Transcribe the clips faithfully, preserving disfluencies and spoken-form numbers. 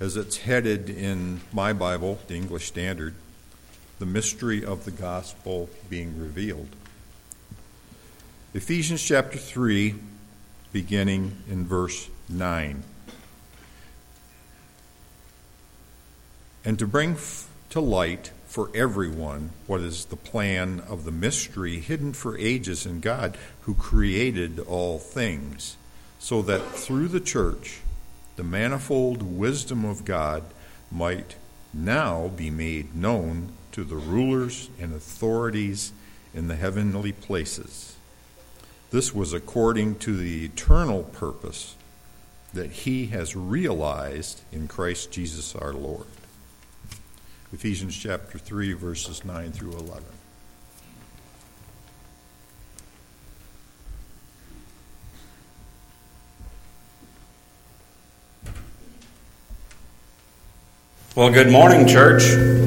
as it's headed in my Bible, the English Standard, the mystery of the gospel being revealed. Ephesians chapter three, beginning in verse nine. And to bring to light for everyone what is the plan of the mystery hidden for ages in God, who created all things, so that through the church the manifold wisdom of God might now be made known to the rulers and authorities in the heavenly places. This was according to the eternal purpose that he has realized in Christ Jesus our Lord. Ephesians chapter three, verses nine through eleven. Well, good morning, church.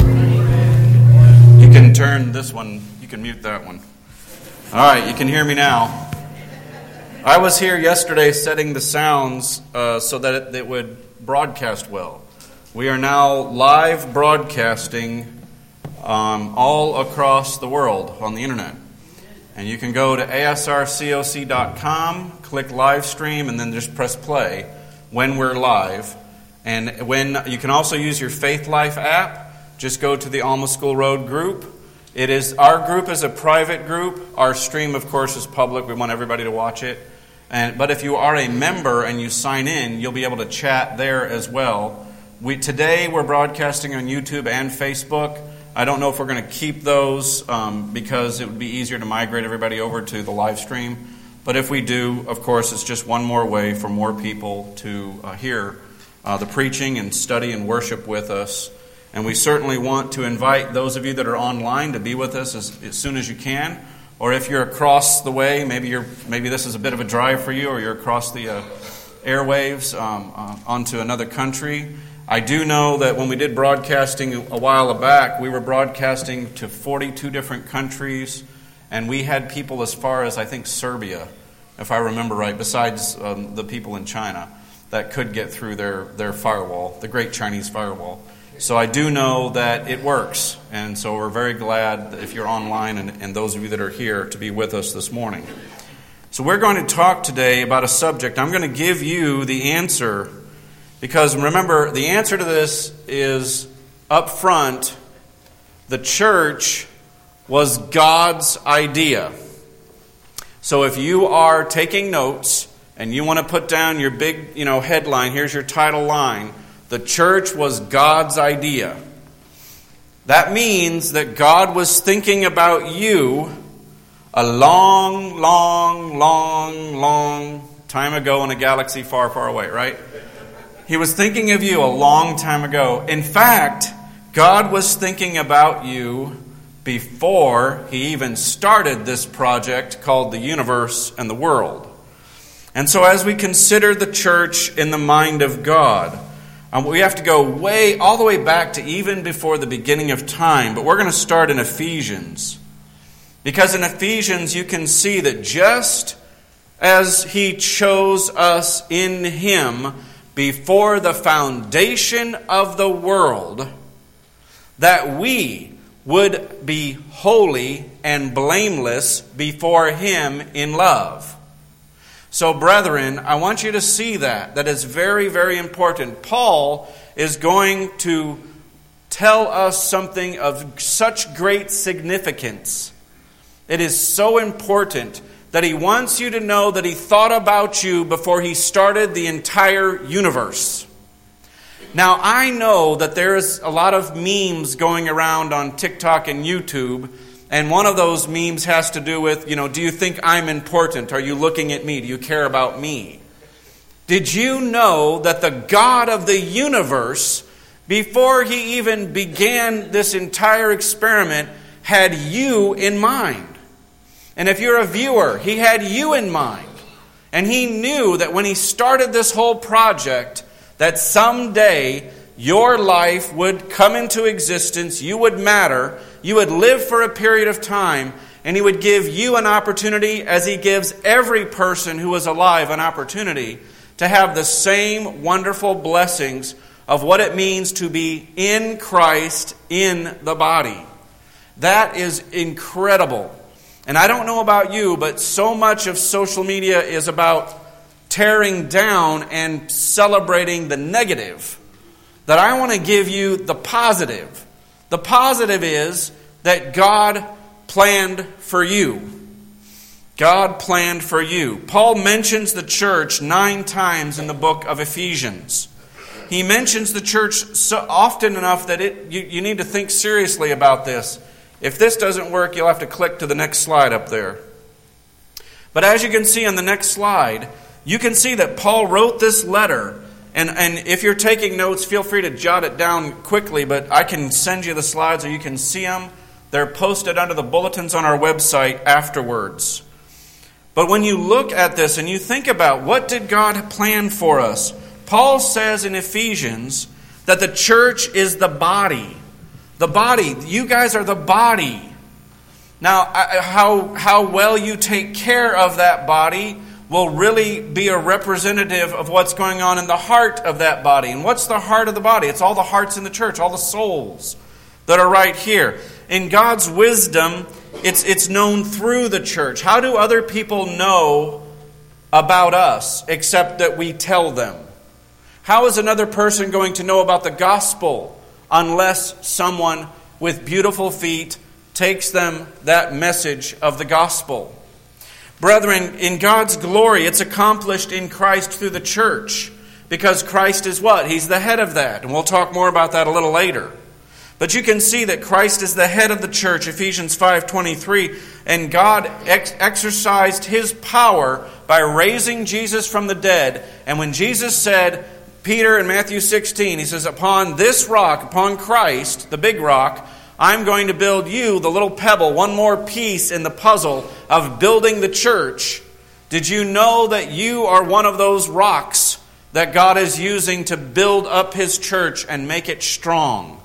You can turn this one, you can mute that one. All right, you can hear me now. I was here yesterday setting the sounds uh, so that it, it would broadcast well. We are now live broadcasting um, all across the world on the internet. And you can go to A S R C O C dot com, click live stream, and then just press play when we're live. And when you can also use your Faith Life app. Just go to the Alma School Road group. It is our group is a private group. Our stream, of course, is public. We want everybody to watch it. And but if you are a member and you sign in, you'll be able to chat there as well. We, today we're broadcasting on YouTube and Facebook. I don't know if we're going to keep those um, because it would be easier to migrate everybody over to the live stream. But if we do, of course, it's just one more way for more people to uh, hear uh, the preaching and study and worship with us. And we certainly want to invite those of you that are online to be with us as, as soon as you can. Or if you're across the way, maybe you're maybe this is a bit of a drive for you, or you're across the uh, airwaves um, uh, onto another country. I do know that when we did broadcasting a while back, we were broadcasting to forty-two different countries, and we had people as far as, I think, Serbia, if I remember right, besides um, the people in China, that could get through their, their firewall, the Great Chinese Firewall. So I do know that it works, and so we're very glad that if you're online and, and those of you that are here to be with us this morning. So we're going to talk today about a subject. I'm going to give you the answer. Because remember, the answer to this is up front. The church was God's idea. So if you are taking notes and you want to put down your big, you know, headline, here's your title line. The church was God's idea. That means that God was thinking about you a long, long, long, long time ago in a galaxy far, far away, right? He was thinking of you a long time ago. In fact, God was thinking about you before He even started this project called the universe and the world. And so as we consider the church in the mind of God, um, we have to go way, all the way back to even before the beginning of time. But we're going to start in Ephesians. Because in Ephesians you can see that just as He chose us in Him before the foundation of the world, that we would be holy and blameless before Him in love. So, brethren, I want you to see that. That is very, very important. Paul is going to tell us something of such great significance. It is so important that he wants you to know that he thought about you before he started the entire universe. Now, I know that there's a lot of memes going around on TikTok and YouTube, and one of those memes has to do with, you know, do you think I'm important? Are you looking at me? Do you care about me? Did you know that the God of the universe, before He even began this entire experiment, had you in mind? And if you're a viewer, He had you in mind. And He knew that when He started this whole project, that someday your life would come into existence, you would matter, you would live for a period of time, and He would give you an opportunity, as He gives every person who is alive an opportunity, to have the same wonderful blessings of what it means to be in Christ in the body. That is incredible. And I don't know about you, but so much of social media is about tearing down and celebrating the negative that I want to give you the positive. The positive is that God planned for you. God planned for you. Paul mentions the church nine times in the book of Ephesians. He mentions the church so often enough that it you, you need to think seriously about this. If this doesn't work, you'll have to click to the next slide up there. But as you can see on the next slide, you can see that Paul wrote this letter. And, and if you're taking notes, feel free to jot it down quickly, but I can send you the slides or you can see them. They're posted under the bulletins on our website afterwards. But when you look at this and you think about what did God plan for us, Paul says in Ephesians that the church is the body. The body. You guys are the body. Now, how, how well you take care of that body will really be a representative of what's going on in the heart of that body. And what's the heart of the body? It's all the hearts in the church, all the souls that are right here. In God's wisdom, it's, it's known through the church. How do other people know about us except that we tell them? How is another person going to know about the gospel unless someone with beautiful feet takes them that message of the gospel? Brethren, in God's glory, it's accomplished in Christ through the church. Because Christ is what? He's the head of that. And we'll talk more about that a little later. But you can see that Christ is the head of the church, Ephesians five twenty-three. And God ex- exercised His power by raising Jesus from the dead. And when Jesus said, Peter in Matthew sixteen, He says, upon this rock, upon Christ, the big rock, I'm going to build you, the little pebble, one more piece in the puzzle of building the church. Did you know that you are one of those rocks that God is using to build up His church and make it strong?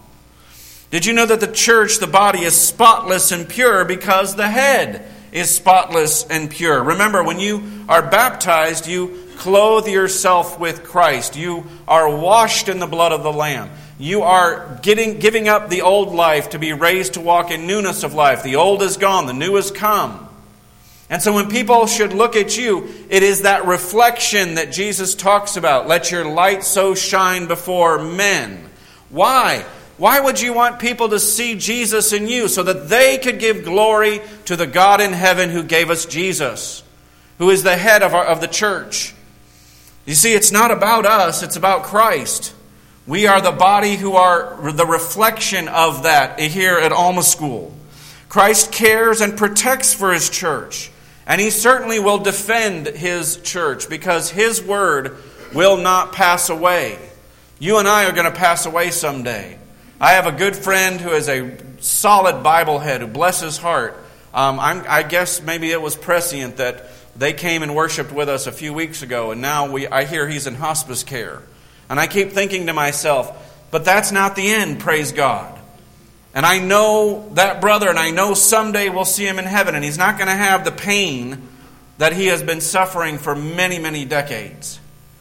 Did you know that the church, the body, is spotless and pure because the head is spotless and pure? Remember, when you are baptized, you clothe yourself with Christ. You are washed in the blood of the Lamb. You are getting, giving up the old life to be raised to walk in newness of life. The old is gone, the new has come. And so when people should look at you, it is that reflection that Jesus talks about. Let your light so shine before men. Why? Why would you want people to see Jesus in you? So that they could give glory to the God in heaven who gave us Jesus, who is the head of, our, of the church. You see, it's not about us, it's about Christ. We are the body who are the reflection of that here at Alma School. Christ cares and protects for His church. And He certainly will defend His church because His word will not pass away. You and I are going to pass away someday. I have a good friend who is a solid Bible head who bless his heart. Um, I'm, I guess maybe it was prescient that they came and worshiped with us a few weeks ago, and now we I hear he's in hospice care. And I keep thinking to myself, but that's not the end, praise God. And I know that brother, and I know someday we'll see him in heaven, and he's not going to have the pain that he has been suffering for many, many decades.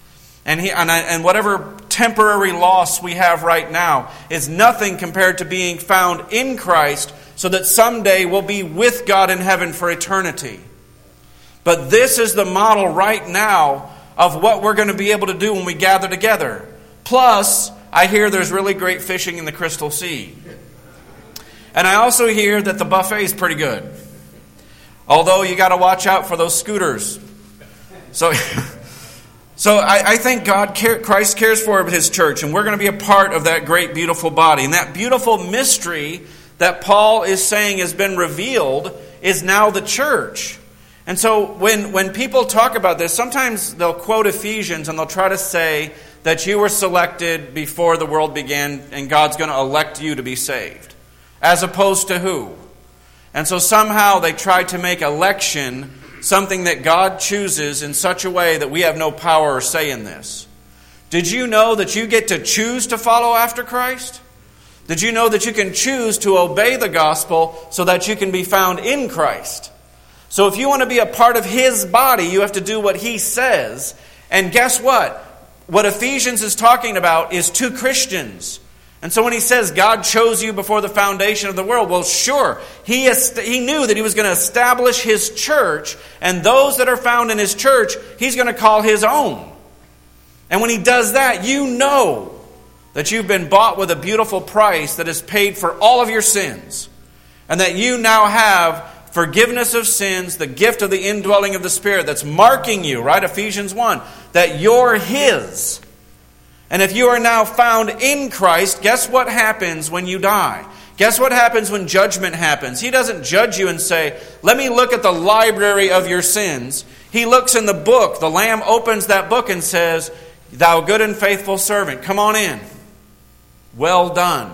And he and, I, and whatever temporary loss we have right now is nothing compared to being found in Christ, so that someday we'll be with God in heaven for eternity. But this is the model right now of what we're going to be able to do when we gather together. Plus, I hear there's really great fishing in the Crystal Sea. And I also hear that the buffet is pretty good. Although you got to watch out for those scooters. So, so I, I think God, care, Christ cares for His church, and we're going to be a part of that great, beautiful body. And that beautiful mystery that Paul is saying has been revealed is now the church. And so when, when people talk about this, sometimes they'll quote Ephesians and they'll try to say that you were selected before the world began and God's going to elect you to be saved. As opposed to who? And so somehow they try to make election something that God chooses in such a way that we have no power or say in this. Did you know that you get to choose to follow after Christ? Did you know that you can choose to obey the gospel so that you can be found in Christ? So if you want to be a part of His body, you have to do what He says. And guess what? what Ephesians is talking about is two Christians. And so when he says God chose you before the foundation of the world, well, sure, he, est- he knew that he was going to establish his church, and those that are found in his church, he's going to call his own. And when he does that, you know that you've been bought with a beautiful price that is paid for all of your sins, and that you now have forgiveness of sins, the gift of the indwelling of the Spirit that's marking you, right? Ephesians one, that you're his. And if you are now found in Christ, guess what happens when you die? Guess what happens when judgment happens? He doesn't judge you and say, let me look at the library of your sins. He looks in the book. The Lamb opens that book and says, thou good and faithful servant, come on in. Well done.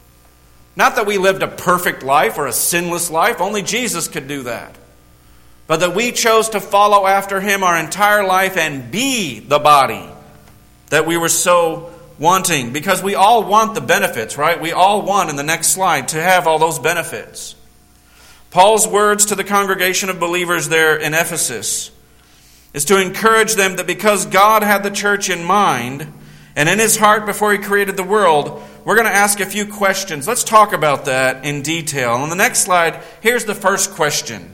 Not that we lived a perfect life or a sinless life. Only Jesus could do that. But that we chose to follow after him our entire life and be the body that we were so wanting. Because we all want the benefits, right? We all want, in the next slide, to have all those benefits. Paul's words to the congregation of believers there in Ephesus is to encourage them that because God had the church in mind and in his heart before he created the world, we're going to ask a few questions. Let's talk about that in detail. On the next slide, here's the first question.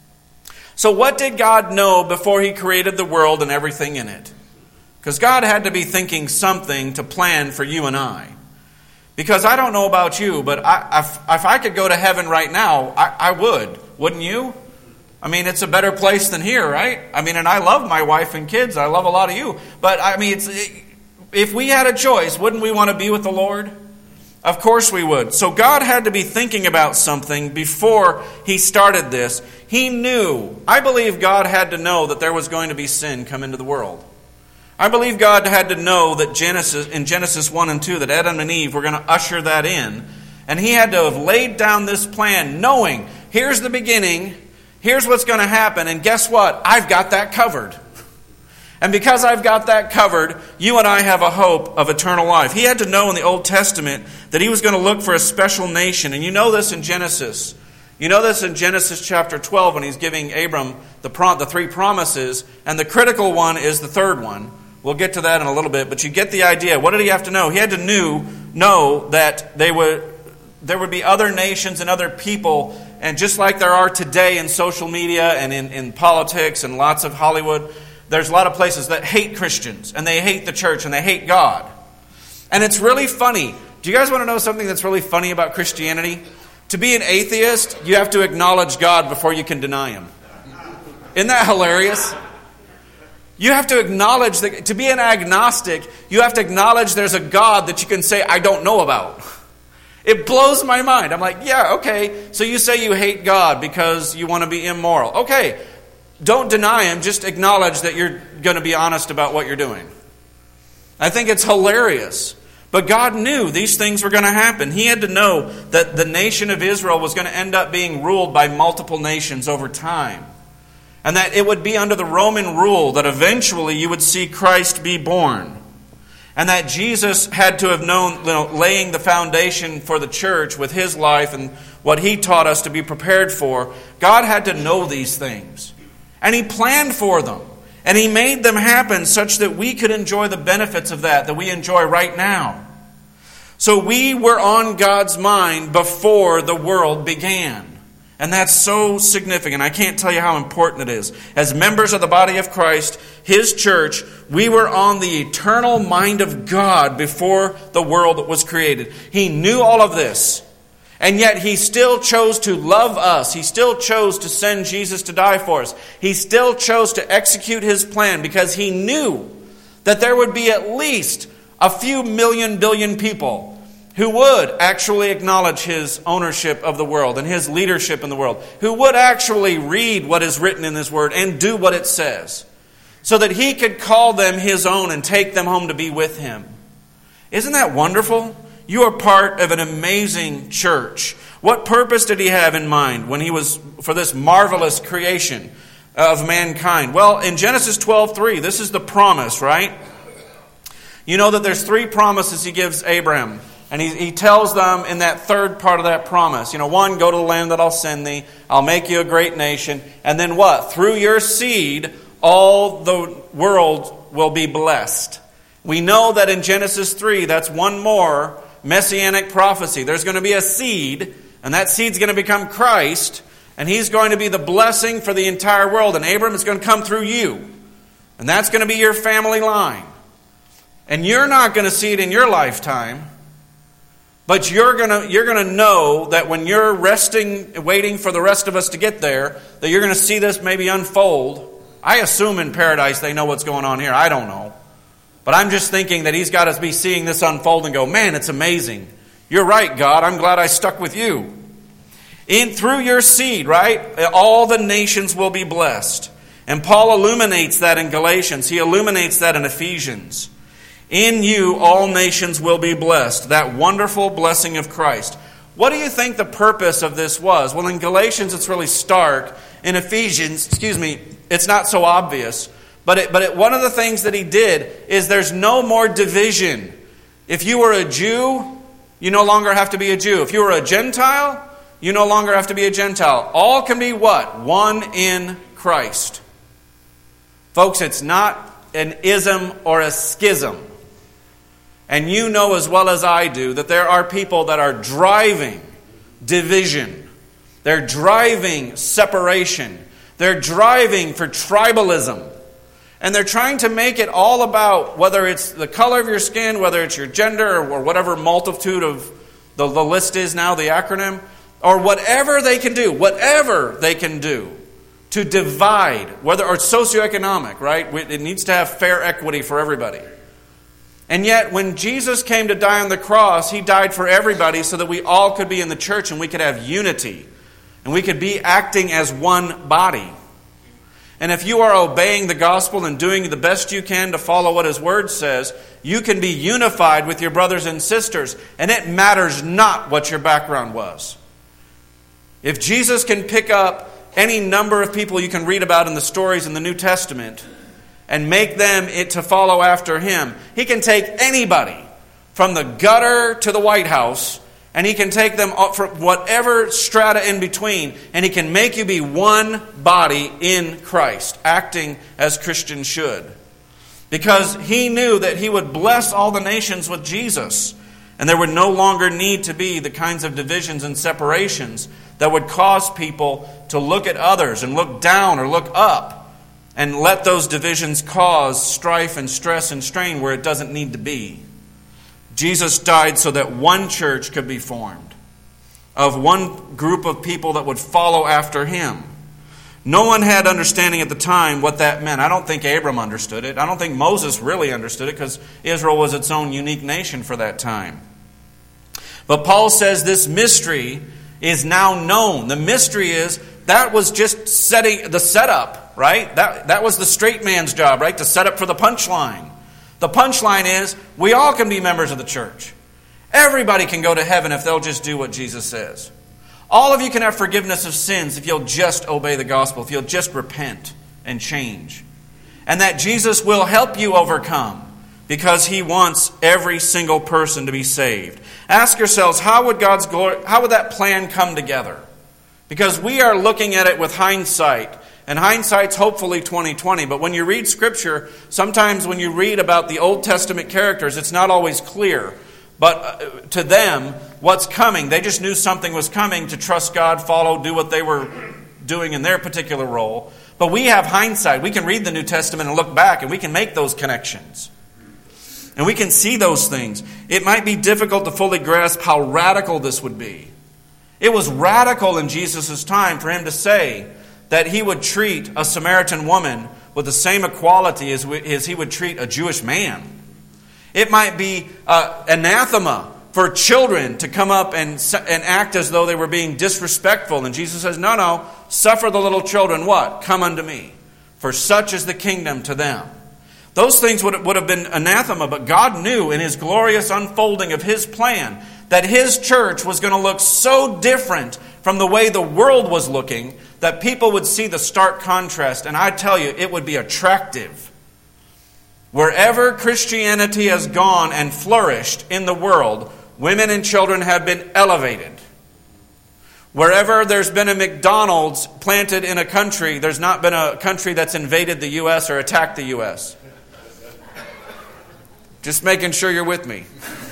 So what did God know before he created the world and everything in it? Because God had to be thinking something to plan for you and I. Because I don't know about you, but I, if, if I could go to heaven right now, I, I would. Wouldn't you? I mean, it's a better place than here, right? I mean, and I love my wife and kids. I love a lot of you. But I mean, it's, it, if we had a choice, wouldn't we want to be with the Lord? Of course we would. So God had to be thinking about something before he started this. He knew. I believe God had to know that there was going to be sin come into the world. I believe God had to know that Genesis in Genesis one and two, that Adam and Eve were going to usher that in. And he had to have laid down this plan knowing, here's the beginning, here's what's going to happen, and guess what? I've got that covered. And because I've got that covered, you and I have a hope of eternal life. He had to know in the Old Testament that he was going to look for a special nation. And you know this in Genesis. You know this in Genesis chapter twelve when he's giving Abram the, prom- the three promises. And the critical one is the third one. We'll get to that in a little bit. But you get the idea. What did he have to know? He had to knew, know that they would, there would be other nations and other people. And just like there are today in social media and in, in politics and lots of Hollywood, there's a lot of places that hate Christians, and they hate the church, and they hate God. And it's really funny. Do you guys want to know something that's really funny about Christianity? To be an atheist, you have to acknowledge God before you can deny him. Isn't that hilarious? You have to acknowledge that to be an agnostic, you have to acknowledge there's a God that you can say, I don't know about. It blows my mind. I'm like, yeah, okay, so you say you hate God because you want to be immoral. Okay. Don't deny him, just acknowledge that you're going to be honest about what you're doing. I think it's hilarious. But God knew these things were going to happen. He had to know that the nation of Israel was going to end up being ruled by multiple nations over time. And that it would be under the Roman rule that eventually you would see Christ be born. And that Jesus had to have known, you know, laying the foundation for the church with his life and what he taught us to be prepared for. God had to know these things. And he planned for them. And he made them happen such that we could enjoy the benefits of that, that we enjoy right now. So we were on God's mind before the world began. And that's so significant. I can't tell you how important it is. As members of the body of Christ, his church, we were on the eternal mind of God before the world was created. He knew all of this. And yet he still chose to love us. He still chose to send Jesus to die for us. He still chose to execute his plan because he knew that there would be at least a few million billion people who would actually acknowledge his ownership of the world and his leadership in the world, who would actually read what is written in his word and do what it says, so that he could call them his own and take them home to be with him. Isn't that wonderful? You are part of an amazing church. What purpose did he have in mind when he was for this marvelous creation of mankind? Well, in Genesis twelve three, this is the promise, right? You know that there's three promises he gives Abraham. And he, he tells them in that third part of that promise, you know, one, go to the land that I'll send thee. I'll make you a great nation. And then what? Through your seed, all the world will be blessed. We know that in Genesis three, that's one more messianic prophecy. There's going to be a seed, and that seed's going to become Christ, and he's going to be the blessing for the entire world. And Abram is going to come through you. And that's going to be your family line. And you're not going to see it in your lifetime, but you're going to you're going to know that when you're resting, waiting for the rest of us to get there, that you're going to see this maybe unfold. I assume in paradise they know what's going on here. I don't know. But I'm just thinking that he's got to be seeing this unfold and go, man, it's amazing. You're right, God. I'm glad I stuck with you. In through your seed, right? All the nations will be blessed. And Paul illuminates that in Galatians. He illuminates that in Ephesians. In you, all nations will be blessed. That wonderful blessing of Christ. What do you think the purpose of this was? Well, in Galatians, it's really stark. In Ephesians, excuse me, it's not so obvious. But it, but it, one of the things that he did is there's no more division. If you were a Jew, you no longer have to be a Jew. If you were a Gentile, you no longer have to be a Gentile. All can be what? One in Christ. Folks, it's not an ism or a schism. And you know as well as I do that there are people that are driving division. They're driving separation. They're driving for tribalism. And they're trying to make it all about whether it's the color of your skin, whether it's your gender, or, or whatever multitude of the, the list is now, the acronym, or whatever they can do, whatever they can do to divide, whether or socioeconomic, right? It needs to have fair equity for everybody. And yet, when Jesus came to die on the cross, he died for everybody so that we all could be in the church and we could have unity. And we could be acting as one body. And if you are obeying the gospel and doing the best you can to follow what his word says, you can be unified with your brothers and sisters. And it matters not what your background was. If Jesus can pick up any number of people you can read about in the stories in the New Testament and make them it to follow after him, he can take anybody from the gutter to the White House, and he can take them up from whatever strata in between, and he can make you be one body in Christ, acting as Christians should. Because he knew that he would bless all the nations with Jesus, and there would no longer need to be the kinds of divisions and separations that would cause people to look at others and look down or look up, and let those divisions cause strife and stress and strain where it doesn't need to be. Jesus died so that one church could be formed, of one group of people that would follow after him. No one had understanding at the time what that meant. I don't think Abram understood it. I don't think Moses really understood it, because Israel was its own unique nation for that time. But Paul says this mystery is now known. The mystery is that was just setting the setup, right? That, that was the straight man's job, right? To set up for the punchline. The punchline is, we all can be members of the church. Everybody can go to heaven if they'll just do what Jesus says. All of you can have forgiveness of sins if you'll just obey the gospel, if you'll just repent and change. And that Jesus will help you overcome, because he wants every single person to be saved. Ask yourselves, how would God's glory, how would that plan come together? Because we are looking at it with hindsight. And hindsight's hopefully twenty twenty, but when you read Scripture, sometimes when you read about the Old Testament characters, it's not always clear. But to them, what's coming, they just knew something was coming to trust God, follow, do what they were doing in their particular role. But we have hindsight. We can read the New Testament and look back, and we can make those connections. And we can see those things. It might be difficult to fully grasp how radical this would be. It was radical in Jesus' time for him to say that he would treat a Samaritan woman with the same equality as, we, as he would treat a Jewish man. It might be uh, anathema for children to come up and, and act as though they were being disrespectful. And Jesus says, no, no, suffer the little children what? Come unto me, for such is the kingdom to them. Those things would, would have been anathema, but God knew in his glorious unfolding of his plan that his church was going to look so different from the way the world was looking that people would see the stark contrast. And I tell you, it would be attractive. Wherever Christianity has gone and flourished in the world, women and children have been elevated. Wherever there's been a McDonald's planted in a country, there's not been a country that's invaded the U S or attacked the U S Just making sure you're with me.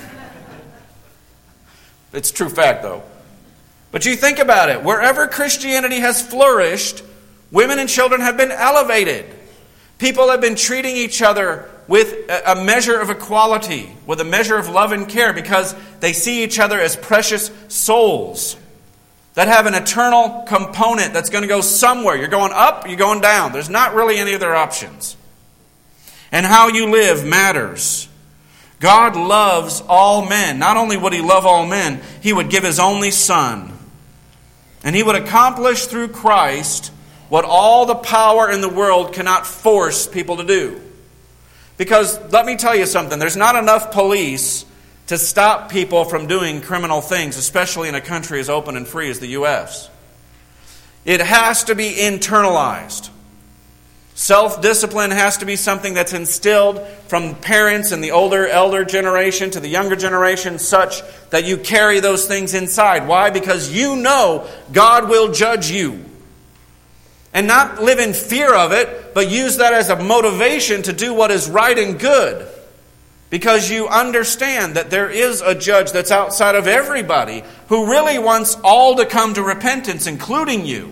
It's true fact, though. But you think about it. Wherever Christianity has flourished, women and children have been elevated. People have been treating each other with a measure of equality, with a measure of love and care, because they see each other as precious souls that have an eternal component that's going to go somewhere. You're going up, you're going down. There's not really any other options. And how you live matters. God loves all men. Not only would He love all men, He would give His only Son. And He would accomplish through Christ what all the power in the world cannot force people to do. Because, let me tell you something, there's not enough police to stop people from doing criminal things, especially in a country as open and free as the U S. It has to be internalized. Self-discipline has to be something that's instilled from parents and the older, elder generation to the younger generation, such that you carry those things inside. Why? Because you know God will judge you. And not live in fear of it, but use that as a motivation to do what is right and good. Because you understand that there is a judge that's outside of everybody who really wants all to come to repentance, including you.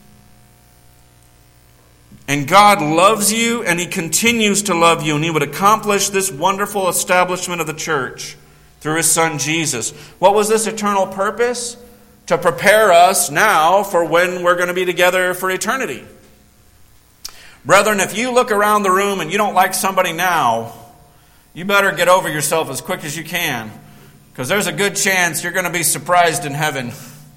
And God loves you, and He continues to love you, and He would accomplish this wonderful establishment of the church through His Son Jesus. What was this eternal purpose? To prepare us now for when we're going to be together for eternity. Brethren, if you look around the room and you don't like somebody now, you better get over yourself as quick as you can, because there's a good chance you're going to be surprised in heaven.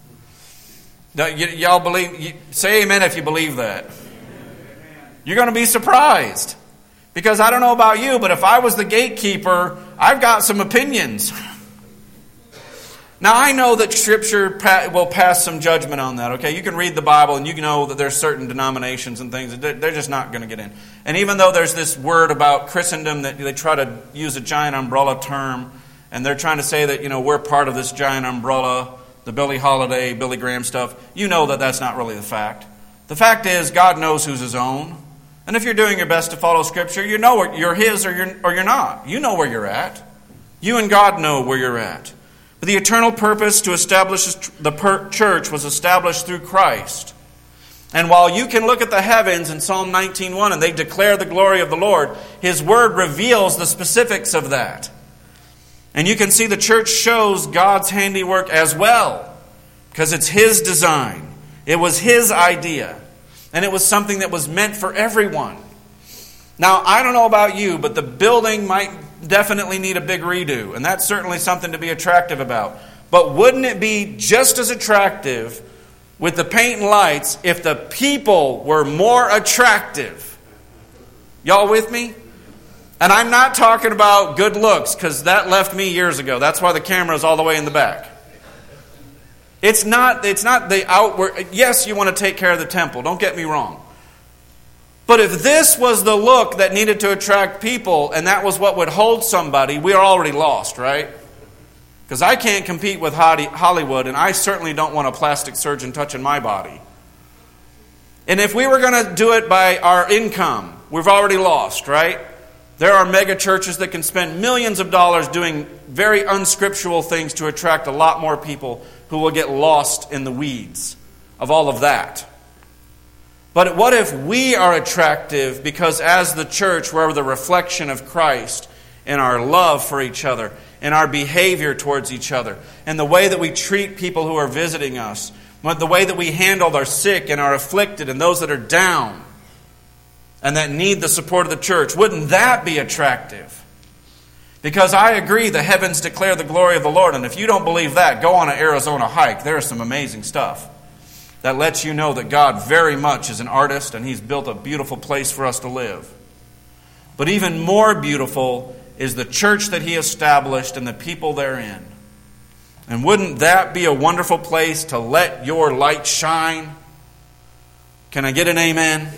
Y- y'all believe? Say amen if you believe that. You're going to be surprised. Because I don't know about you, but if I was the gatekeeper, I've got some opinions. Now, I know that Scripture will pass some judgment on that, okay? You can read the Bible and you know that there's certain denominations and things that they're just not going to get in. And even though there's this word about Christendom that they try to use a giant umbrella term, and they're trying to say that, you know, we're part of this giant umbrella, the Billie Holiday, Billy Graham stuff, you know that that's not really the fact. The fact is, God knows who's His own. And if you're doing your best to follow Scripture, you know you're His or you're, or you're not. You know where you're at. You and God know where you're at. But the eternal purpose to establish the per- church was established through Christ. And while you can look at the heavens in Psalm nineteen one and they declare the glory of the Lord, His Word reveals the specifics of that. And you can see the church shows God's handiwork as well, because it's His design. It was His idea. And it was something that was meant for everyone. Now, I don't know about you, but the building might definitely need a big redo. And that's certainly something to be attractive about. But wouldn't it be just as attractive with the paint and lights if the people were more attractive? Y'all with me? And I'm not talking about good looks, because that left me years ago. That's why the camera is all the way in the back. It's not, it's not the outward... Yes, you want to take care of the temple. Don't get me wrong. But if this was the look that needed to attract people, and that was what would hold somebody, we are already lost, right? Because I can't compete with Hollywood, and I certainly don't want a plastic surgeon touching my body. And if we were going to do it by our income, we've already lost, right? There are mega churches that can spend millions of dollars doing very unscriptural things to attract a lot more people who will get lost in the weeds of all of that. But what if we are attractive because as the church we're the reflection of Christ in our love for each other, in our behavior towards each other, and the way that we treat people who are visiting us, the way that we handle our sick and our afflicted and those that are down and that need the support of the church? Wouldn't that be attractive? Because I agree, the heavens declare the glory of the Lord. And if you don't believe that, go on an Arizona hike. There is some amazing stuff that lets you know that God very much is an artist and He's built a beautiful place for us to live. But even more beautiful is the church that He established and the people therein. And wouldn't that be a wonderful place to let your light shine? Can I get an amen?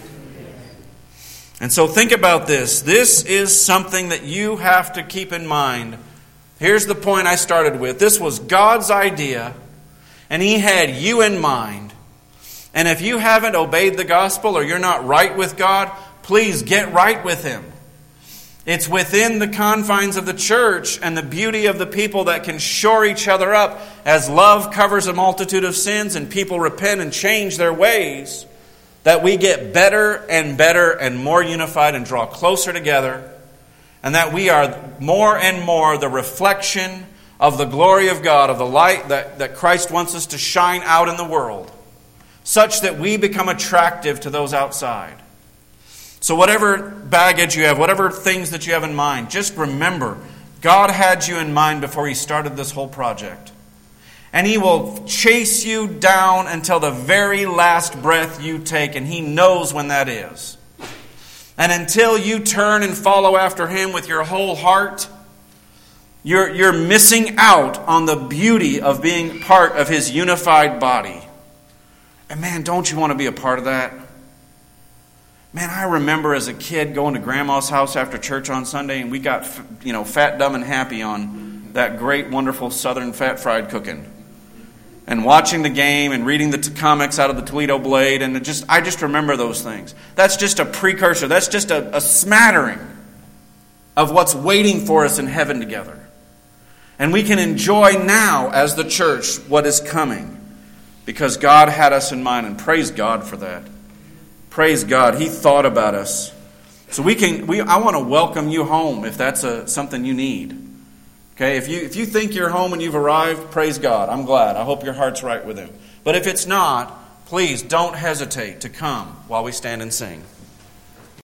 And so think about this. This is something that you have to keep in mind. Here's the point I started with. This was God's idea, and He had you in mind. And if you haven't obeyed the gospel or you're not right with God, please get right with Him. It's within the confines of the church and the beauty of the people that can shore each other up as love covers a multitude of sins and people repent and change their ways, that we get better and better and more unified and draw closer together, and that we are more and more the reflection of the glory of God, of the light that, that Christ wants us to shine out in the world, such that we become attractive to those outside. So whatever baggage you have, whatever things that you have in mind, just remember, God had you in mind before He started this whole project. And He will chase you down until the very last breath you take, and He knows when that is. And until you turn and follow after Him with your whole heart, you're, you're missing out on the beauty of being part of His unified body. And man, don't you want to be a part of that? Man, I remember as a kid going to Grandma's house after church on Sunday, and we got, you know, fat, dumb, and happy on that great, wonderful Southern fat fried cooking. And watching the game and reading the t- comics out of the Toledo Blade, and it just I just remember those things. That's just a precursor. That's just a, a smattering of what's waiting for us in heaven together. And we can enjoy now as the church what is coming, because God had us in mind, and praise God for that. Praise God, He thought about us. So we can. We I want to welcome you home if that's a, something you need. Okay, if you if you think you're home and you've arrived, praise God. I'm glad. I hope your heart's right with Him. But if it's not, please don't hesitate to come while we stand and sing.